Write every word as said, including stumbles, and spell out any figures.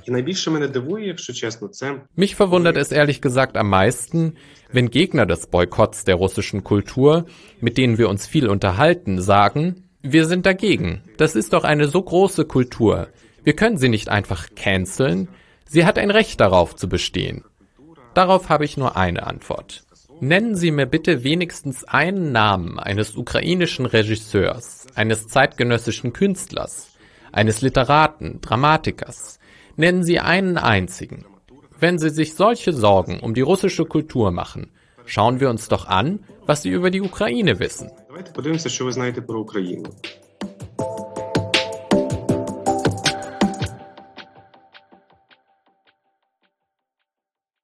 І найбільше мене дивує, якщо чесно, це Mich verwundert es ehrlich gesagt am meisten, wenn Gegner des Boykotts der russischen Kultur, mit denen wir uns viel unterhalten, sagen, wir sind dagegen. Das ist doch eine so große Kultur. Wir können sie nicht einfach canceln. Sie hat ein Recht darauf zu bestehen. Darauf habe ich nur eine Antwort. Nennen Sie mir bitte wenigstens einen Namen eines ukrainischen Regisseurs, eines zeitgenössischen Künstlers, eines Literaten, Dramatikers. Nennen Sie einen einzigen. Wenn Sie sich solche Sorgen um die russische Kultur machen, schauen wir uns doch an, was Sie über die Ukraine wissen. давайте подивимося, що ви знаєте про Україну.